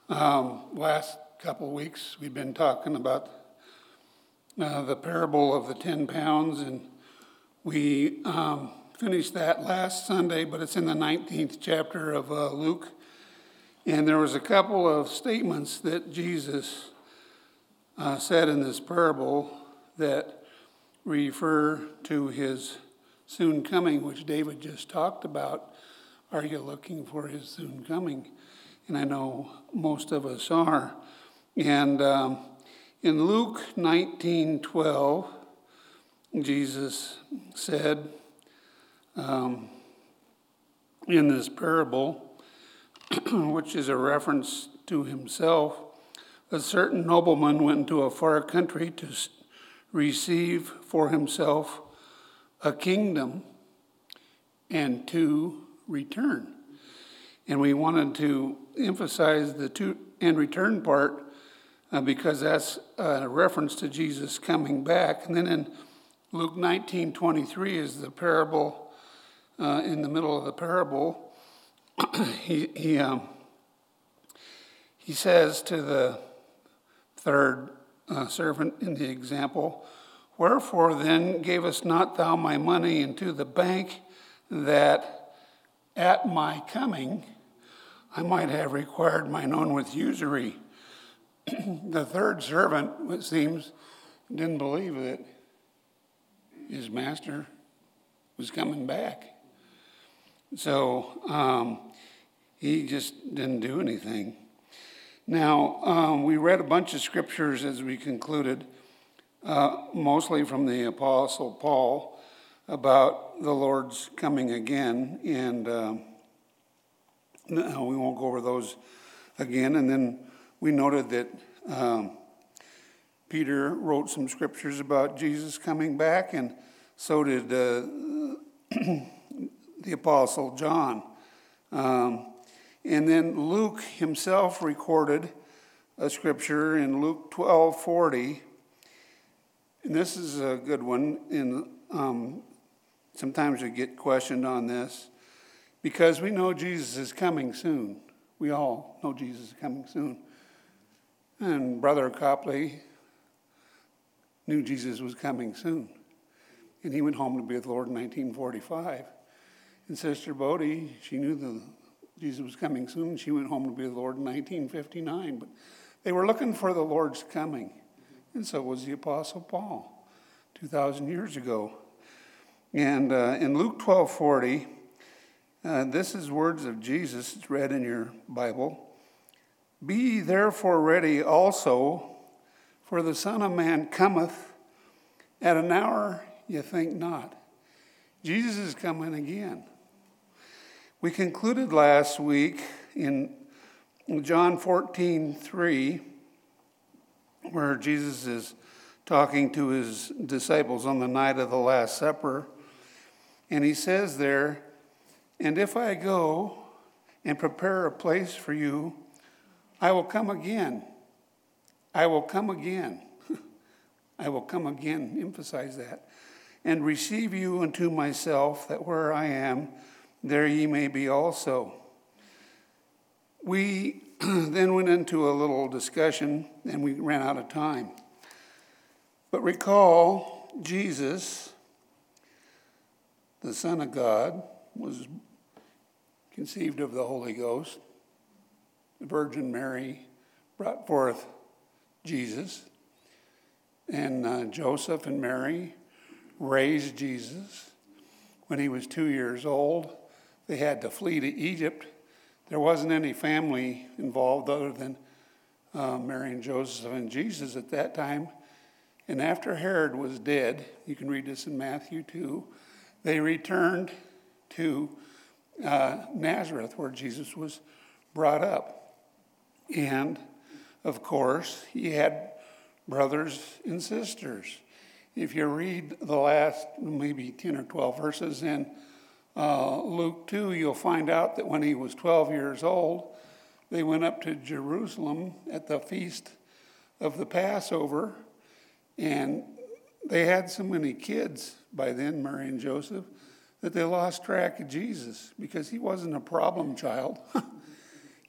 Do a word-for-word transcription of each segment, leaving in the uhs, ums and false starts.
Um, last couple of weeks, we've been talking about uh, the parable of the ten pounds, and we um, finished that last Sunday, but it's in the nineteenth chapter of uh, Luke. And there was a couple of statements that Jesus uh, said in this parable that refer to his soon coming, which David just talked about. Are you looking for his soon coming? And I know most of us are. And um, in Luke nineteen twelve, Jesus said um, in this parable, which is a reference to himself, a certain nobleman went into a far country to receive for himself a kingdom and to return. And we wanted to emphasize the to and return part uh, because that's a reference to Jesus coming back. And then in Luke nineteen twenty-three is the parable. Uh, in the middle of the parable, he he um, he says to the third uh, servant in the example, "Wherefore then gavest not thou my money into the bank, that at my coming I might have required mine own with usury?" The third servant, it seems, didn't believe that his master was coming back. So um, he just didn't do anything. Now, um, we read a bunch of scriptures as we concluded, uh, mostly from the Apostle Paul, about the Lord's coming again, and uh, no, we won't go over those again. And then we noted that um, Peter wrote some scriptures about Jesus coming back, and so did uh, the Apostle John. Um, and then Luke himself recorded a scripture in Luke twelve forty, and this is a good one. In um, sometimes we get questioned on this, because we know Jesus is coming soon. We all know Jesus is coming soon. And Brother Copley knew Jesus was coming soon. And he went home to be with the Lord in nineteen forty-five. And Sister Bodie, she knew that Jesus was coming soon, and she went home to be with the Lord in nineteen fifty-nine. But they were looking for the Lord's coming. And so was the Apostle Paul, two thousand years ago. And uh, in Luke twelve forty, Uh, this is words of Jesus. It's read in your Bible. "Be ye therefore ready also, for the Son of Man cometh at an hour ye think not." Jesus is coming again. We concluded last week in John fourteen three, where Jesus is talking to his disciples on the night of the Last Supper. And he says there, "And if I go and prepare a place for you, I will come again. I will come again." I will come again, emphasize that. "And receive you unto myself, that where I am, there ye may be also." We then went into a little discussion, and we ran out of time. But recall, Jesus, the Son of God, was conceived of the Holy Ghost. The Virgin Mary brought forth Jesus. And uh, Joseph and Mary raised Jesus. When he was two years old, they had to flee to Egypt. There wasn't any family involved other than uh, Mary and Joseph and Jesus at that time. And after Herod was dead, you can read this in Matthew two, they returned to uh, Nazareth, where Jesus was brought up. And, of course, he had brothers and sisters. If you read the last maybe ten or twelve verses in uh, Luke two, you'll find out that when he was twelve years old, they went up to Jerusalem at the feast of the Passover, and they had so many kids by then, Mary and Joseph, that they lost track of Jesus because he wasn't a problem child.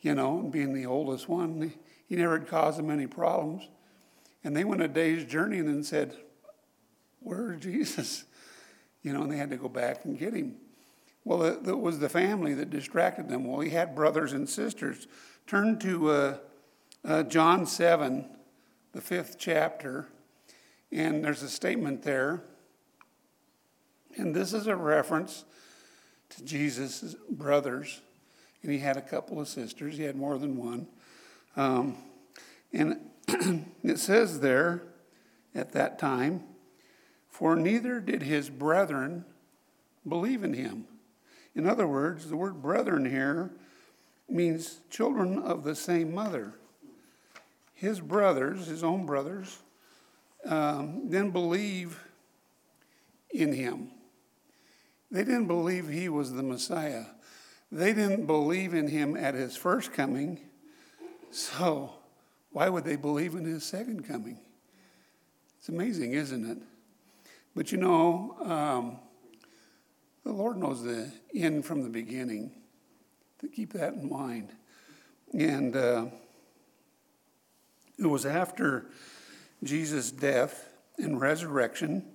you know, and being the oldest one, he never had caused them any problems. And they went a day's journey and then said, "Where's Jesus?" You know, and they had to go back and get him. Well, it, it was the family that distracted them. Well, he had brothers and sisters. Turn to uh, uh, John seven, the fifth chapter, and there's a statement there. And this is a reference to Jesus' brothers. And he had a couple of sisters. He had more than one. Um, and it says there at that time, "For neither did his brethren believe in him." In other words, the word brethren here means children of the same mother. His brothers, his own brothers, um, didn't believe in him. They didn't believe he was the Messiah. They didn't believe in him at his first coming. So why would they believe in his second coming? It's amazing, isn't it? But you know, um, the Lord knows the end from the beginning. To keep that in mind. And uh, it was after Jesus' death and resurrection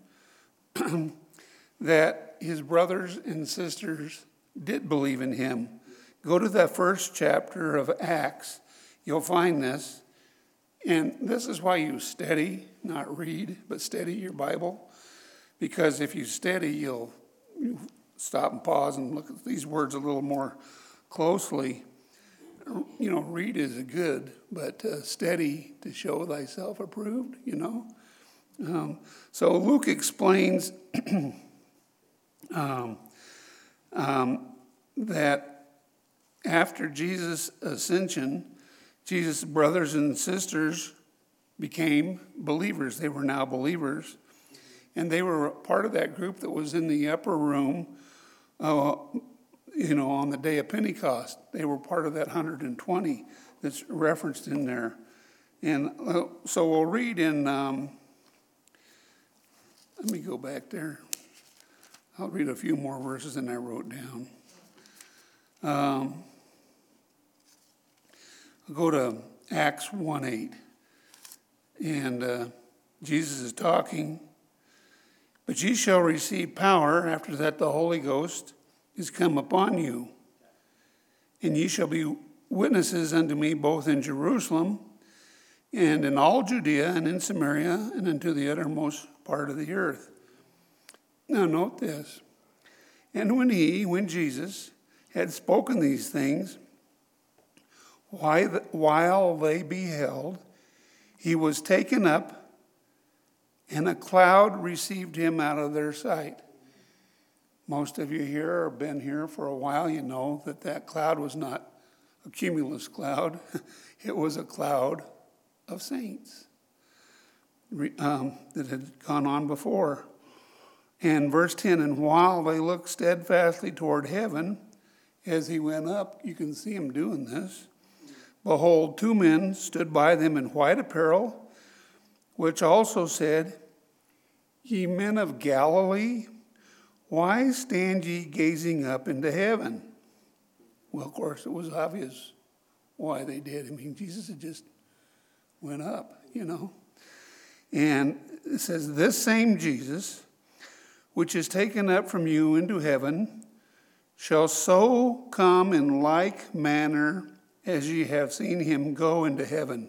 that his brothers and sisters did believe in him. Go to that first chapter of Acts. You'll find this. And this is why you study, not read, but study your Bible. Because if you study, you'll you stop and pause and look at these words a little more closely. You know, read is good, but uh, study to show thyself approved, you know. Um, so Luke explains um, um, that after Jesus' ascension, Jesus' brothers and sisters became believers. They were now believers. And they were part of that group that was in the upper room, uh, you know, on the day of Pentecost. They were part of that one hundred twenty that's referenced in there. And uh, so we'll read in, um, let me go back there. I'll read a few more verses than I wrote down. Um, I'll go to Acts one eight. And uh, Jesus is talking. "But ye shall receive power, after that the Holy Ghost is come upon you. And ye shall be witnesses unto me both in Jerusalem and in all Judea and in Samaria and unto the uttermost part of the earth." Now note this. "And when he, when Jesus, had spoken these things, while they beheld, he was taken up, and a cloud received him out of their sight." Most of you here have been here for a while. You know that that cloud was not a cumulus cloud. It was a cloud of saints um, that had gone on before. And verse ten, "And while they looked steadfastly toward heaven, as he went up," you can see him doing this, "behold, two men stood by them in white apparel, which also said, Ye men of Galilee, why stand ye gazing up into heaven?" Well, of course, it was obvious why they did. I mean, Jesus had just went up, you know. And it says, "This same Jesus, which is taken up from you into heaven, shall so come in like manner as ye have seen him go into heaven."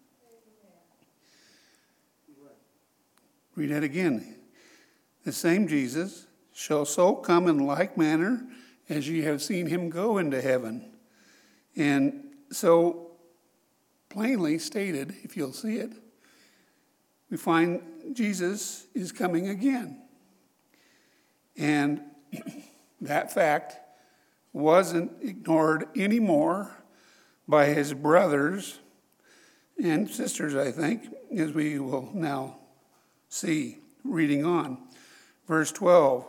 Read that again. "The same Jesus shall so come in like manner as ye have seen him go into heaven." And so, plainly stated, if you'll see it, we find Jesus is coming again. And that fact wasn't ignored anymore by his brothers and sisters, I think, as we will now see, reading on. Verse twelve,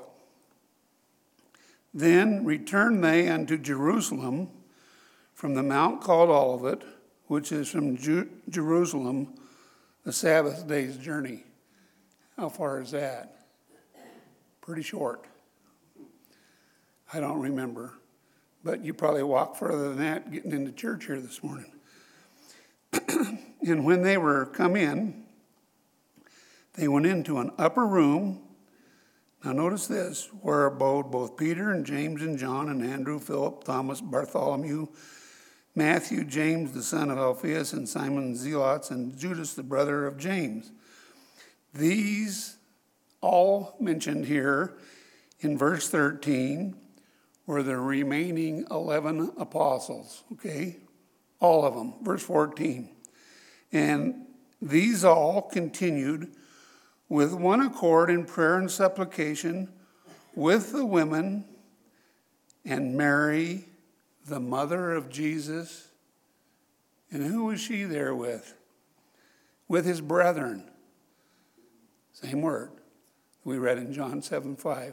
"Then returned they unto Jerusalem from the mount called Olivet, which is from Ju- Jerusalem, a Sabbath day's journey." How far is that? Pretty short. I don't remember. but you probably walk further than that getting into church here this morning. And when they were come in, they went into an upper room. Now notice this, where abode both Peter and James and John and Andrew, Philip, Thomas, Bartholomew, Matthew, James, the son of Alphaeus, and Simon Zealots, and Judas, the brother of James. These all mentioned here in verse thirteen were the remaining eleven apostles, okay? All of them, verse fourteen. And these all continued with one accord in prayer and supplication with the women and Mary, the mother of Jesus. And who was she there with? With his brethren. Same word we read in John seven five.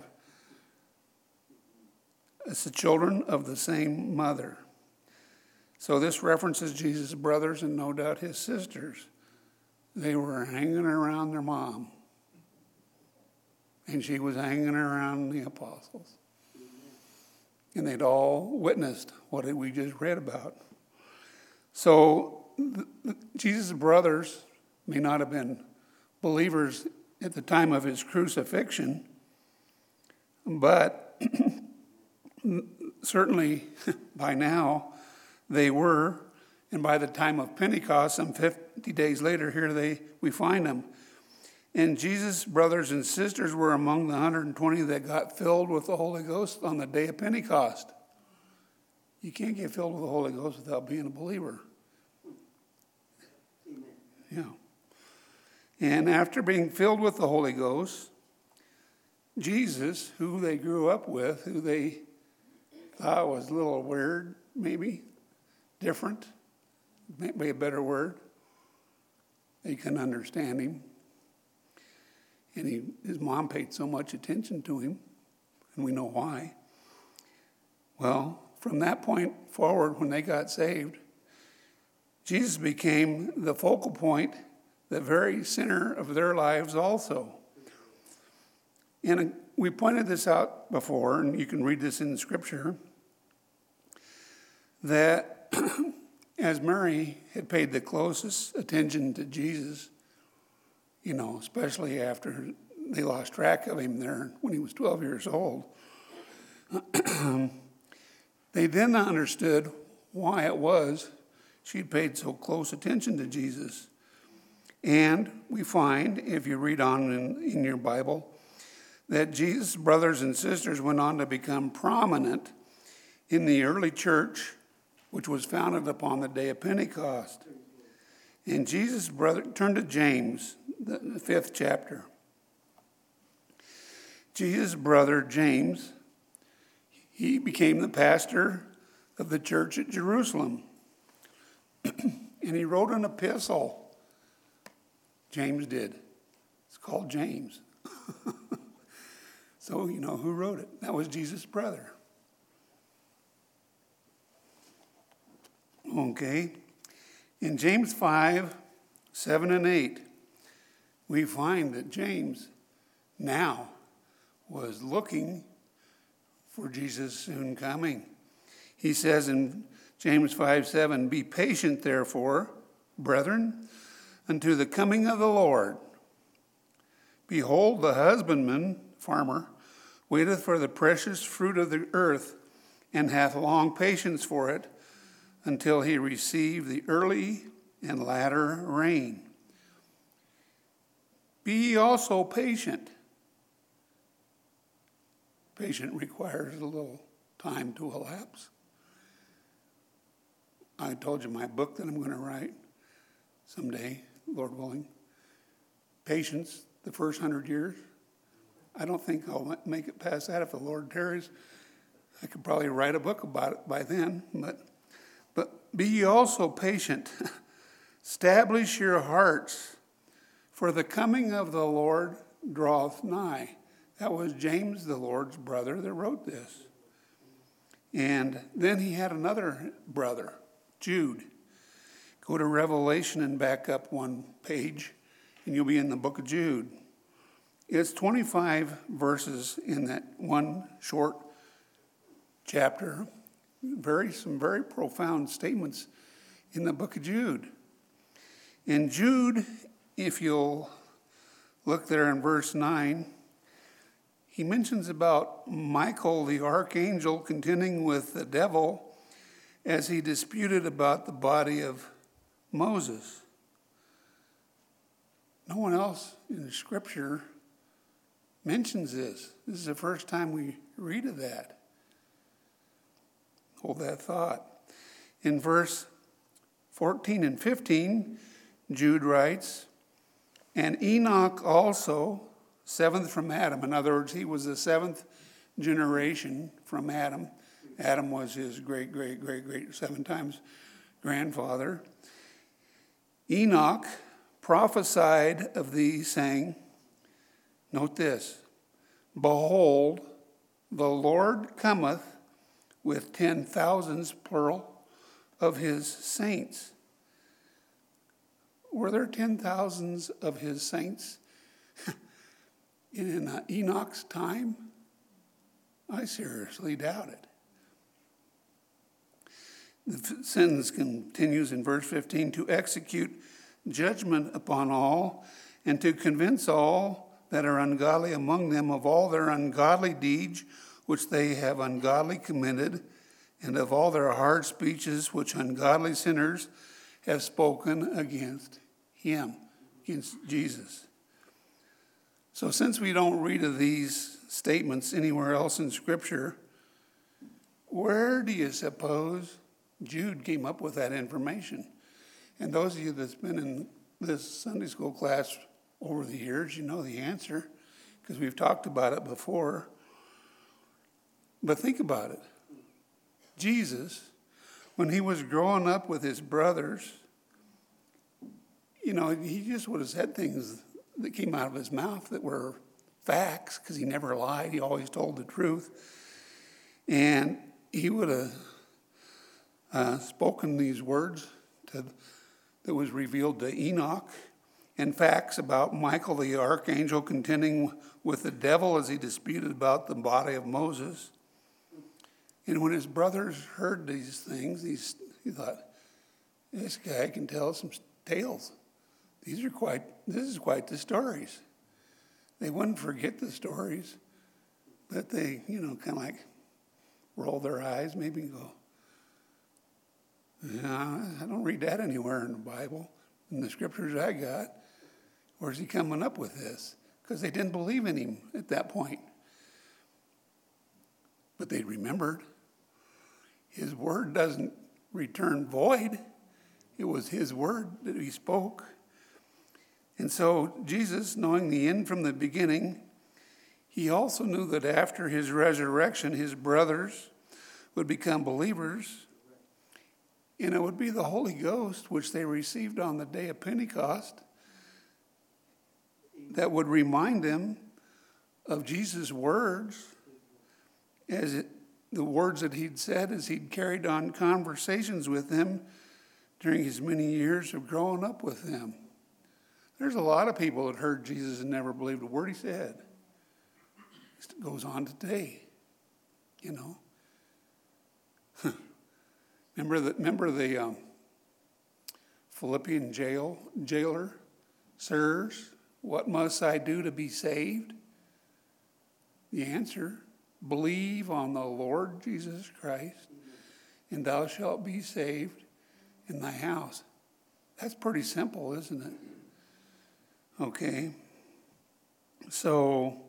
It's the children of the same mother. So this references Jesus' brothers and no doubt his sisters. They were hanging around their mom. And she was hanging around the apostles. And they'd all witnessed what we just read about. So the, the, Jesus' brothers may not have been believers at the time of his crucifixion, but certainly by now they were, and by the time of Pentecost, some fifty days later, here they we find them. And Jesus' brothers and sisters were among the one hundred twenty that got filled with the Holy Ghost on the day of Pentecost. You can't get filled with the Holy Ghost without being a believer. Amen. Yeah. And after being filled with the Holy Ghost, Jesus, who they grew up with, who they thought was a little weird, maybe, different, maybe a better word. They couldn't understand him. And he, his mom paid so much attention to him, and we know why. Well, from that point forward, when they got saved, Jesus became the focal point, the very center of their lives also. And we pointed this out before, and you can read this in the Scripture, that as Mary had paid the closest attention to Jesus, you know, especially after they lost track of him there when he was twelve years old, they then understood why it was she'd paid so close attention to Jesus. And we find, if you read on in, in your Bible, that Jesus' brothers and sisters went on to become prominent in the early church, which was founded upon the day of Pentecost. And Jesus' brother, turn to James, the fifth chapter. Jesus' brother, James, he became the pastor of the church at Jerusalem. And he wrote an epistle. James did. It's called James. So you know who wrote it. That was Jesus' brother. Okay. In James five, seven and eight, we find that James now was looking for Jesus' soon coming. He says in James five, seven, "Be patient, therefore, brethren, unto the coming of the Lord. Behold, the husbandman," farmer, "waiteth for the precious fruit of the earth, and hath long patience for it, until he receive the early and latter rain. Be ye also patient." Patient requires a little time to elapse. I told you my book that I'm going to write someday, Lord willing. Patience, the first hundred years. I don't think I'll make it past that if the Lord tarries. I could probably write a book about it by then, but But be ye also patient. Establish your hearts, for the coming of the Lord draweth nigh. That was James, the Lord's brother, that wrote this. And then he had another brother, Jude. Go to Revelation and back up one page, and you'll be in the book of Jude. It's twenty-five verses in that one short chapter very some very profound statements in the book of Jude. In Jude, if you'll look there in verse nine, he mentions about Michael the archangel contending with the devil as he disputed about the body of Moses. No one else in Scripture mentions this. This is the first time we read of that. Hold that thought. In verse fourteen and fifteen, Jude writes, and Enoch also, seventh from Adam. In other words, he was the seventh generation from Adam. Adam was his great, great, great, great, seven times grandfather. Enoch prophesied of thee, saying, note this, behold, the Lord cometh with ten thousands, plural, of his saints. Were there ten thousands of his saints in Enoch's time? I seriously doubt it. The sentence continues in verse fifteen, to execute judgment upon all, and to convince all that are ungodly among them of all their ungodly deeds which they have ungodly committed, and of all their hard speeches which ungodly sinners have spoken against him, against Jesus. So since we don't read of these statements anywhere else in Scripture, where do you suppose Jude came up with that information? And those of you that's been in this Sunday school class over the years, you know the answer, because we've talked about it before. But think about it. Jesus, when he was growing up with his brothers, you know, he just would have said things that came out of his mouth that were facts, because he never lied. He always told the truth. And he would have uh, spoken these words to, that was revealed to Enoch, and facts about Michael the archangel contending with the devil as he disputed about the body of Moses. And when his brothers heard these things, he's, he thought, this guy can tell some tales. These are quite, this is quite the stories. They wouldn't forget the stories, but they, you know, kind of like roll their eyes, maybe go, yeah, I don't read that anywhere in the Bible, in the scriptures I got. Where's he coming up with this? Because they didn't believe in him at that point. But they remembered. His word doesn't return void. It was his word that he spoke. And so Jesus, knowing the end from the beginning, he also knew that after his resurrection, his brothers would become believers. And it would be the Holy Ghost, which they received on the day of Pentecost, that would remind them of Jesus' words, as it, the words that he'd said as he'd carried on conversations with them during his many years of growing up with them. There's a lot of people that heard Jesus and never believed a word he said. It goes on today, you know. remember the, remember the um, Philippian jail, jailer? Sirs, what must I do to be saved? The answer, believe on the Lord Jesus Christ, and thou shalt be saved in thy house. That's pretty simple, isn't it? Okay. So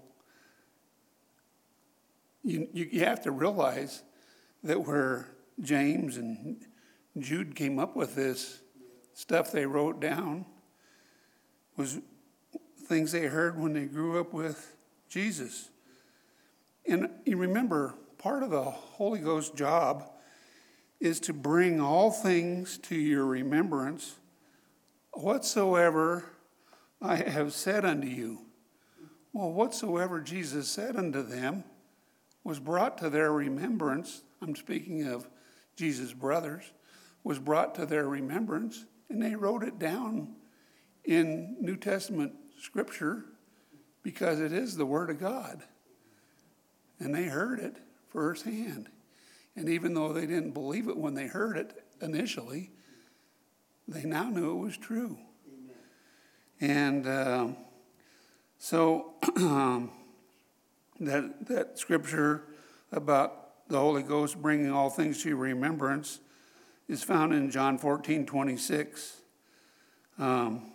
you, you, you have to realize that where James and Jude came up with this stuff they wrote down was things they heard when they grew up with Jesus. And you remember, part of the Holy Ghost job is to bring all things to your remembrance, whatsoever I have said unto you. Well, whatsoever Jesus said unto them was brought to their remembrance. I'm speaking of Jesus' brothers, was brought to their remembrance, and they wrote it down in New Testament scripture because it is the Word of God. And they heard it firsthand. And even though they didn't believe it when they heard it initially, they now knew it was true. Amen. And um, so um, that that scripture about the Holy Ghost bringing all things to your remembrance is found in John fourteen twenty-six. Um,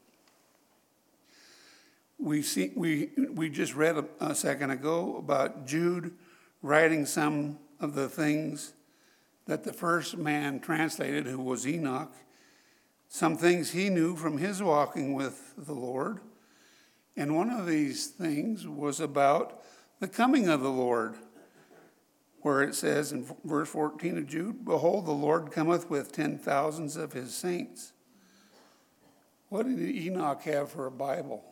we see we we just read a, a second ago about Jude writing some of the things that the first man translated, who was Enoch, some things he knew from his walking with the Lord. And one of these things was about the coming of the Lord, where it says in verse fourteen of Jude, "Behold, the Lord cometh with ten thousands of his saints." What did Enoch have for a Bible?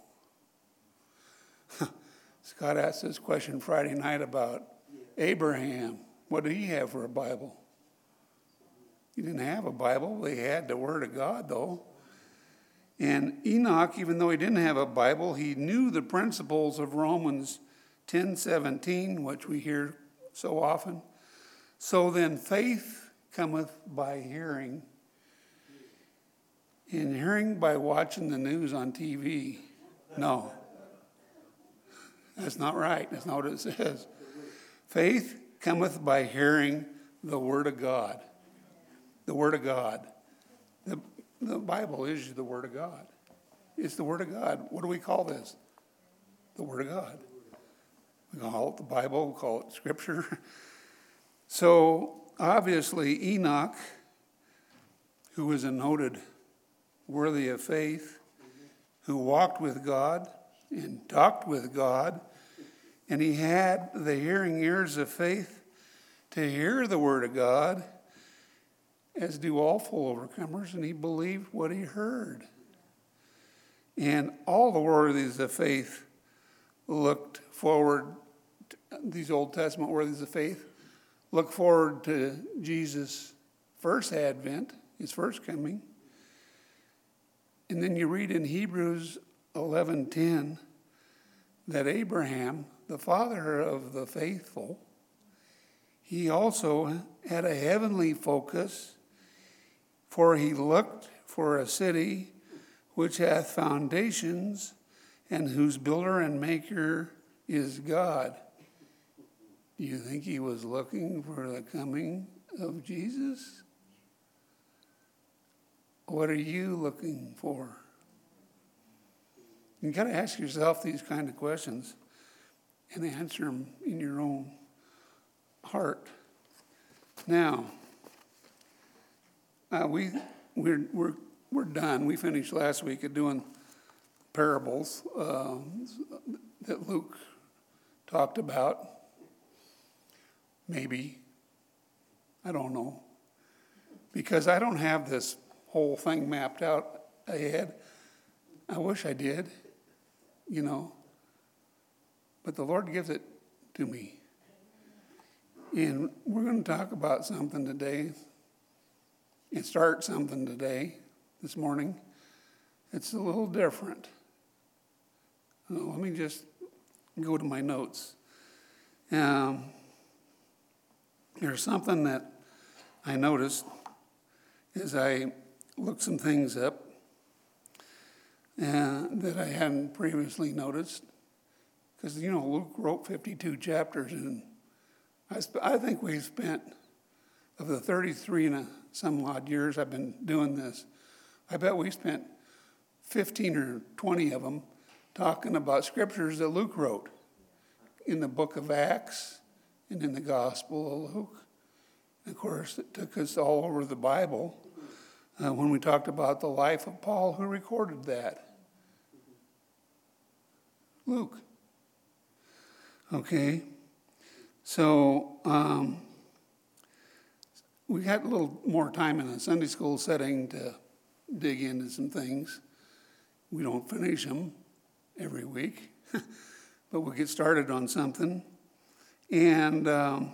Scott asked this question Friday night about Abraham. What did he have for a Bible? He didn't have a Bible. They had the Word of God, though. And Enoch, even though he didn't have a Bible, he knew the principles of Romans ten seventeen, which we hear so often. So then faith cometh by hearing, and hearing by watching the news on T V. No. That's not right. That's not what it says. Faith cometh by hearing the Word of God. The Word of God. The, the Bible is the Word of God. It's the Word of God. What do we call this? The Word of God. We call it the Bible. We call it Scripture. So, obviously, Enoch, who was a noted worthy of faith, who walked with God and talked with God, and he had the hearing ears of faith to hear the Word of God, as do all full overcomers, and he believed what he heard. And all the worthies of faith looked forward, to, these Old Testament worthies of faith, look forward to Jesus' first advent, his first coming. And then you read in Hebrews eleven ten that Abraham, the father of the faithful, he also had a heavenly focus, for he looked for a city which hath foundations, and whose builder and maker is God. Do you think he was looking for the coming of Jesus? What are you looking for? You got to ask yourself these kind of questions and answer them in your own heart. Now, uh, we we're we're we're done. We finished last week at doing parables uh, that Luke talked about. Maybe, I don't know, because I don't have this whole thing mapped out ahead. I wish I did, you know, but the Lord gives it to me. And we're going to talk about something today and start something today, this morning. It's a little different. Uh, let me just go to my notes. Um, there's something that I noticed as I looked some things up uh, that I hadn't previously noticed. Because, you know, Luke wrote fifty-two chapters, and I, sp- I think we've spent, of the thirty-three and a some odd years I've been doing this, I bet we spent fifteen or twenty of them talking about scriptures that Luke wrote in the book of Acts and in the Gospel of Luke. And of course, it took us all over the Bible uh, when we talked about the life of Paul, who recorded that. Luke. Okay, so um, we got a little more time in a Sunday school setting to dig into some things. We don't finish them every week, but we'll get started on something. And um,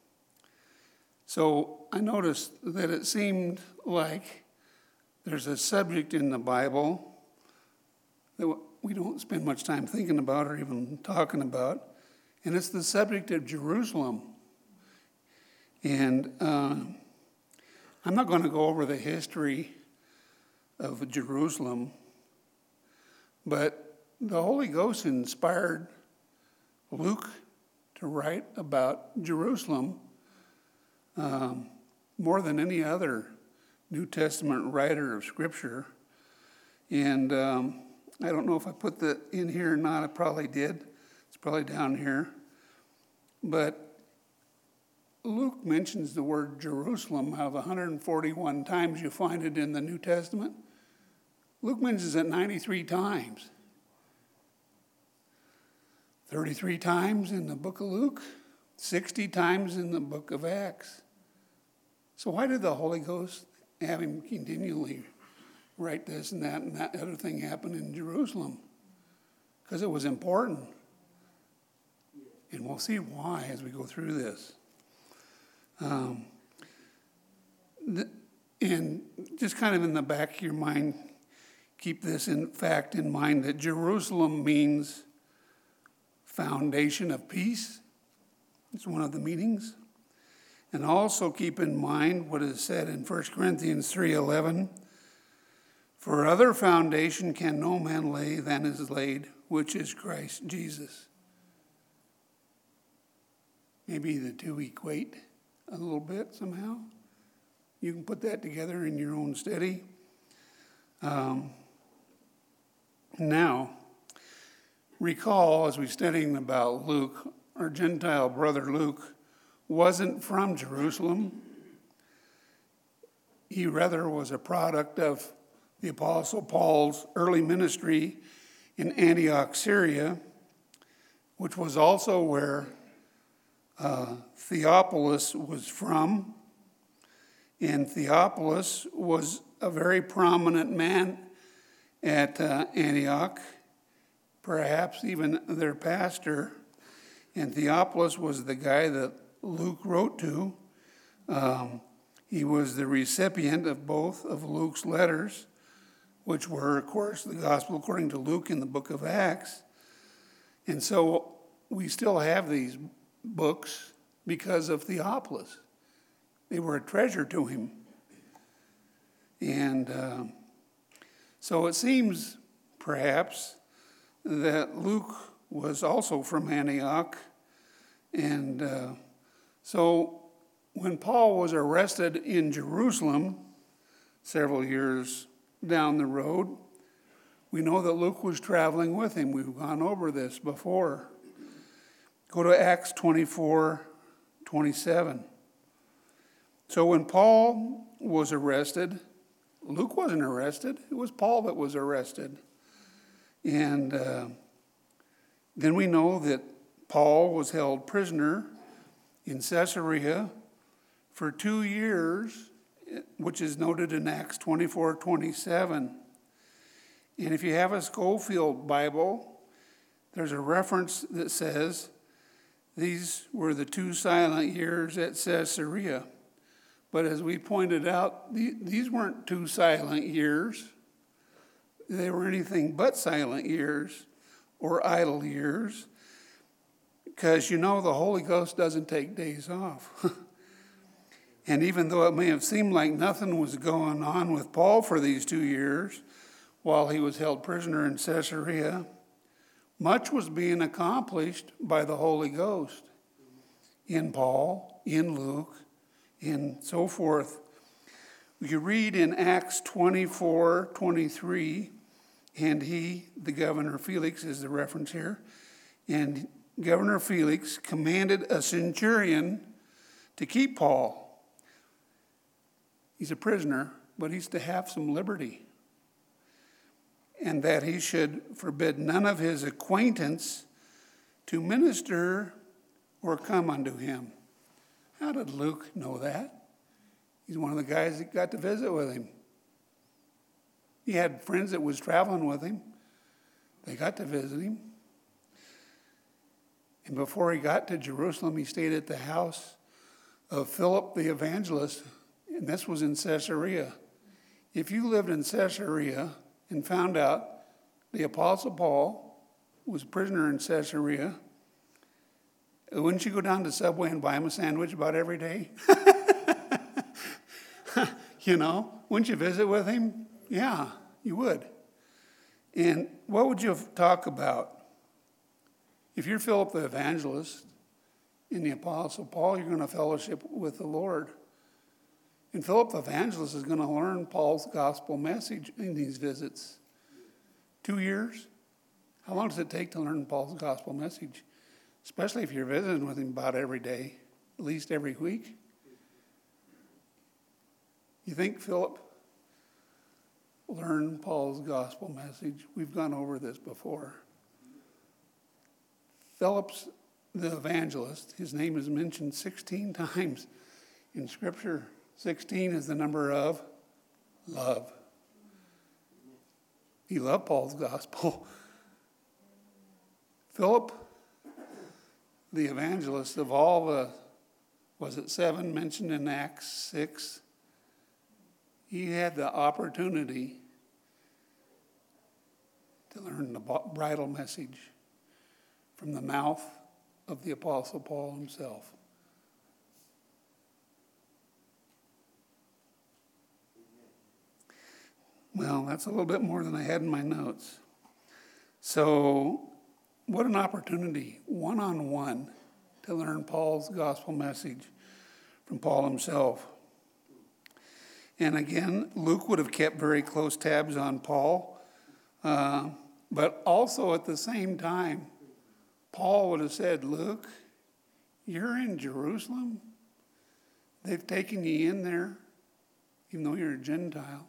so I noticed that it seemed like there's a subject in the Bible that we don't spend much time thinking about or even talking about. And it's the subject of Jerusalem. And uh, I'm not going to go over the history of Jerusalem, but the Holy Ghost inspired Luke to write about Jerusalem um, more than any other New Testament writer of Scripture. And um, I don't know if I put that in here or not. I probably did. It's probably down here. But Luke mentions the word Jerusalem out of one hundred forty-one times you find it in the New Testament. Luke mentions it ninety-three times. thirty-three times in the book of Luke, sixty times in the book of Acts. So why did the Holy Ghost have him continually write this and that and that other thing happen in Jerusalem? Because it was important. And we'll see why as we go through this. Um, the, and just kind of in the back of your mind, keep this in fact in mind that Jerusalem means foundation of peace. It's one of the meanings. And also keep in mind what is said in First Corinthians three eleven. For other foundation can no man lay than is laid, which is Christ Jesus. Maybe the two equate a little bit somehow. You can put that together in your own study. Um, now, recall as we're studying about Luke, our Gentile brother Luke wasn't from Jerusalem. He rather was a product of the Apostle Paul's early ministry in Antioch, Syria, which was also where uh, Theophilus was from. And Theophilus was a very prominent man at uh, Antioch, perhaps even their pastor. And Theophilus was the guy that Luke wrote to. Um, he was the recipient of both of Luke's letters, which were, of course, the Gospel according to Luke in the book of Acts. And so we still have these books because of Theophilus. They were a treasure to him. And uh, so it seems, perhaps, that Luke was also from Antioch. And uh, so when Paul was arrested in Jerusalem several years down the road, we know that Luke was traveling with him. We've gone over this before. Go to Acts twenty-four twenty-seven. So when Paul was arrested, Luke wasn't arrested. It was Paul that was arrested. And uh, then we know that Paul was held prisoner in Caesarea for two years, which is noted in Acts twenty-four twenty-seven. And if you have a Schofield Bible, there's a reference that says these were the two silent years at Caesarea. But as we pointed out, these weren't two silent years. They were anything but silent years or idle years. Because you know the Holy Ghost doesn't take days off. And even though it may have seemed like nothing was going on with Paul for these two years while he was held prisoner in Caesarea, much was being accomplished by the Holy Ghost in Paul, in Luke, and so forth. We could read in Acts twenty-four twenty-three, and he, the governor Felix is the reference here, and Governor Felix commanded a centurion to keep Paul. He's a prisoner, but he's to have some liberty. And that he should forbid none of his acquaintance to minister or come unto him. How did Luke know that? He's one of the guys that got to visit with him. He had friends that was traveling with him. They got to visit him. And before he got to Jerusalem, he stayed at the house of Philip the evangelist, and this was in Caesarea. If you lived in Caesarea and found out the Apostle Paul was prisoner in Caesarea, Wouldn't you go down to Subway and buy him a sandwich about every day? You know, wouldn't you visit with him? Yeah, you would. And what would you talk about? If you're Philip the evangelist and the Apostle Paul, you're going to fellowship with the Lord. And Philip the evangelist is going to learn Paul's gospel message in these visits. Two years? How long does it take to learn Paul's gospel message? Especially if you're visiting with him about every day, at least every week. You think Philip learned Paul's gospel message? We've gone over this before. Philip's the evangelist. His name is mentioned sixteen times in Scripture. sixteen is the number of love. He loved Paul's gospel. Philip, the evangelist, of all the, was it seven mentioned in Acts six? He had the opportunity to learn the bridal message from the mouth of the Apostle Paul himself. Well, that's a little bit more than I had in my notes. So, what an opportunity, one-on-one, to learn Paul's gospel message from Paul himself. And again, Luke would have kept very close tabs on Paul, uh, but also at the same time, Paul would have said, Luke, you're in Jerusalem. They've taken you in there, even though you're a Gentile.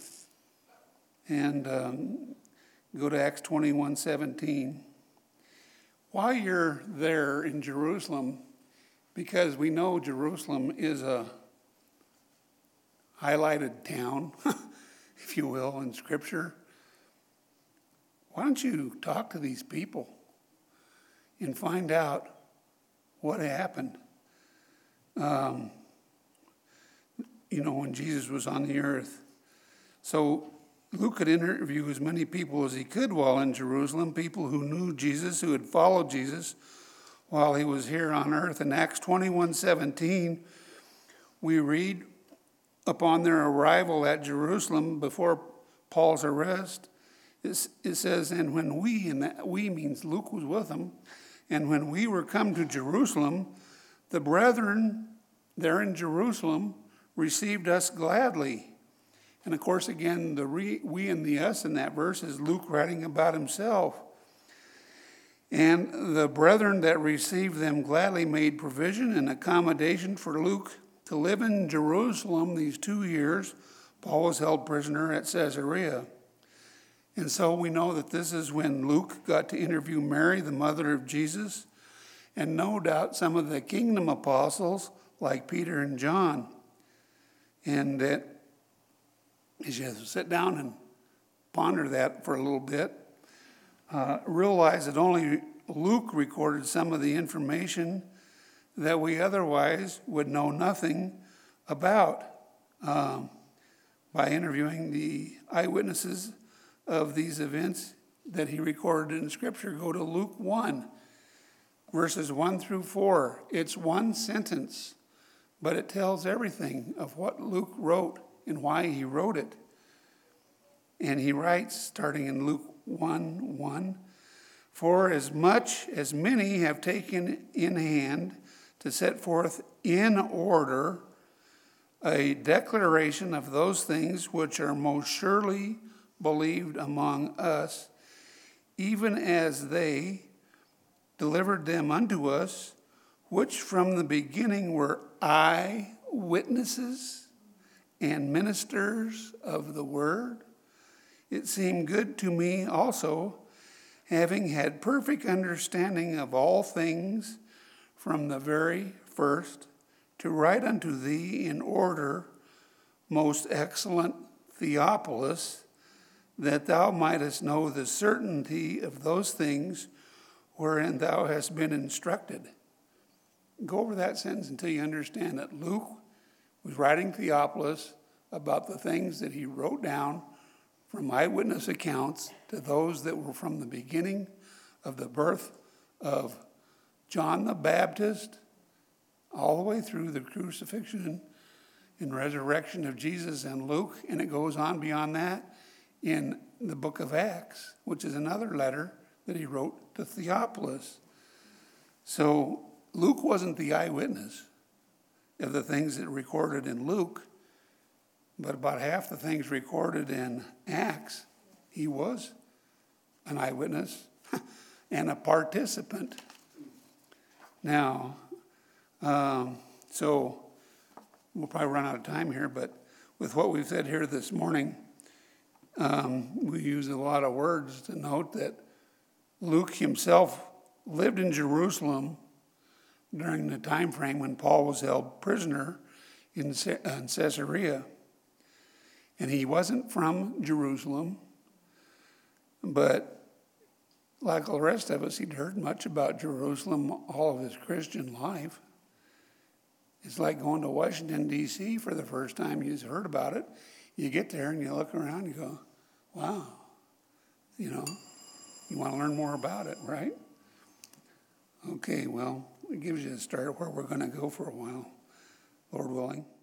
And um, go to Acts twenty-one seventeen. While you're there in Jerusalem, because we know Jerusalem is a highlighted town, if you will, in Scripture, why don't you talk to these people and find out what happened? Um, you know, when Jesus was on the earth. So Luke could interview as many people as he could while in Jerusalem, people who knew Jesus, who had followed Jesus while he was here on earth. In Acts twenty-one seventeen, we read, upon their arrival at Jerusalem before Paul's arrest, it, it says, and when we, and that we means Luke was with them, and when we were come to Jerusalem, the brethren there in Jerusalem received us gladly. And of course, again, the re, we and the us in that verse is Luke writing about himself. And the brethren that received them gladly made provision and accommodation for Luke to live in Jerusalem these two years. Paul was held prisoner at Caesarea. And so we know that this is when Luke got to interview Mary, the mother of Jesus, and no doubt some of the kingdom apostles like Peter and John. And that as you sit down and ponder that for a little bit, uh, realize that only Luke recorded some of the information that we otherwise would know nothing about um, by interviewing the eyewitnesses of these events that he recorded in Scripture. Go to Luke one, verses one through four. It's one sentence, but it tells everything of what Luke wrote and why he wrote it. And he writes, starting in Luke one one, for as much as many have taken in hand to set forth in order a declaration of those things which are most surely believed among us, even as they delivered them unto us, which from the beginning were eyewitnesses and ministers of the word. It seemed good to me also, having had perfect understanding of all things from the very first, to write unto thee in order, most excellent Theophilus, that thou mightest know the certainty of those things wherein thou hast been instructed. Go over that sentence until you understand that Luke was writing Theophilus about the things that he wrote down from eyewitness accounts to those that were from the beginning of the birth of John the Baptist, all the way through the crucifixion and resurrection of Jesus in Luke, and it goes on beyond that in the book of Acts, which is another letter that he wrote to Theophilus. So Luke wasn't the eyewitness of the things that are recorded in Luke, but about half the things recorded in Acts, he was an eyewitness and a participant. Now, um, so we'll probably run out of time here, but with what we've said here this morning, um, we use a lot of words to note that Luke himself lived in Jerusalem during the time frame when Paul was held prisoner in Caesarea. And he wasn't from Jerusalem, but like the rest of us, he'd heard much about Jerusalem all of his Christian life. It's like going to Washington, D C for the first time you've heard about it. You get there and you look around and you go, wow, you know, you want to learn more about it, right? Okay, well, it gives you a start of where we're going to go for a while, Lord willing.